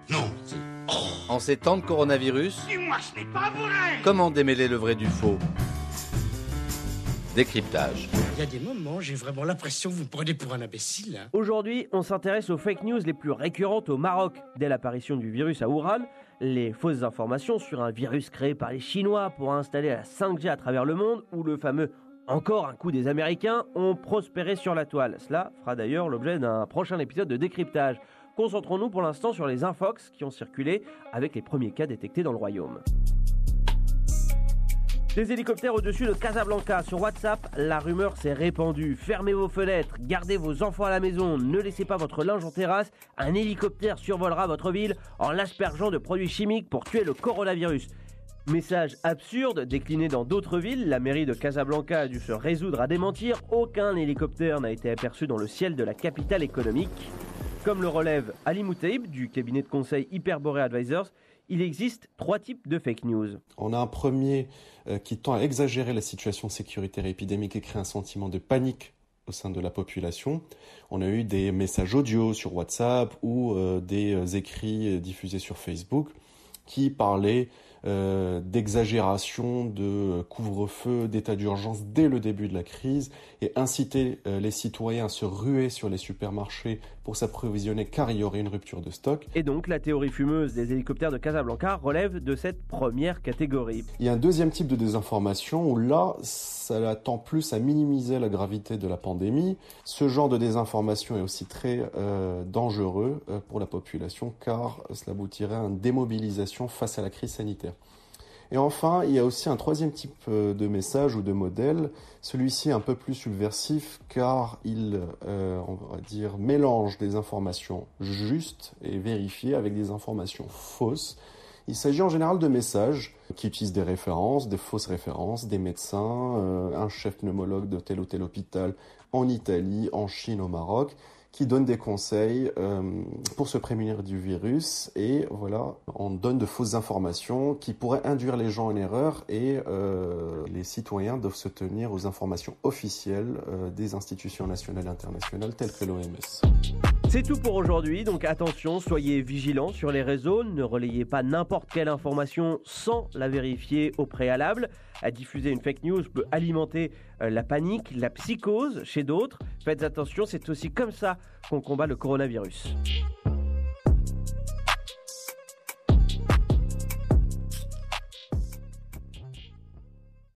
Non. En ces temps de coronavirus, Dis-moi, ce n'est pas vrai. comment démêler le vrai du faux? Décryptage. Il y a des moments, j'ai vraiment l'impression que vous me prenez pour un imbécile. Aujourd'hui, on s'intéresse aux fake news les plus récurrentes au Maroc. Dès l'apparition du virus à Wuhan, les fausses informations sur un virus créé par les Chinois pour installer la 5G à travers le monde, ou le fameux « encore un coup des Américains » ont prospéré sur la toile. Cela fera d'ailleurs l'objet d'un prochain épisode de décryptage. Concentrons-nous pour l'instant sur les infox qui ont circulé avec les premiers cas détectés dans le royaume. Des hélicoptères au-dessus de Casablanca. Sur WhatsApp, la rumeur s'est répandue. Fermez vos fenêtres, gardez vos enfants à la maison, ne laissez pas votre linge en terrasse. Un hélicoptère survolera votre ville en l'aspergeant de produits chimiques pour tuer le coronavirus. Message absurde décliné dans d'autres villes. La mairie de Casablanca a dû se résoudre à démentir. Aucun hélicoptère n'a été aperçu dans le ciel de la capitale économique. Comme le relève Ali Moutaib du cabinet de conseil Hyperborée Advisors, il existe 3 types de fake news. On a un premier qui tend à exagérer la situation sécuritaire épidémique et créer un sentiment de panique au sein de la population. On a eu des messages audio sur WhatsApp ou des écrits diffusés sur Facebook qui parlaient d'exagération, de couvre-feu, d'état d'urgence dès le début de la crise et inciter les citoyens à se ruer sur les supermarchés pour s'approvisionner car il y aurait une rupture de stock. Et donc la théorie fumeuse des hélicoptères de Casablanca relève de cette première catégorie. Il y a un deuxième type de désinformation où là, ça tend plus à minimiser la gravité de la pandémie. Ce genre de désinformation est aussi très dangereux pour la population car cela aboutirait à une démobilisation face à la crise sanitaire. Et enfin, il y a aussi un troisième type de message ou de modèle. Celui-ci est un peu plus subversif car il, on va dire, mélange des informations justes et vérifiées avec des informations fausses. Il s'agit en général de messages qui utilisent des références, des fausses références, des médecins, un chef pneumologue de tel ou tel hôpital en Italie, en Chine, au Maroc, qui donne des conseils pour se prémunir du virus. Et voilà, on donne de fausses informations qui pourraient induire les gens en erreur et les citoyens doivent se tenir aux informations officielles des institutions nationales et internationales telles que l'OMS. C'est tout pour aujourd'hui, donc attention, soyez vigilants sur les réseaux, ne relayez pas n'importe quelle information sans la vérifier au préalable. À diffuser une fake news peut alimenter la panique, la psychose chez d'autres. Faites attention, c'est aussi comme ça qu'on combat le coronavirus.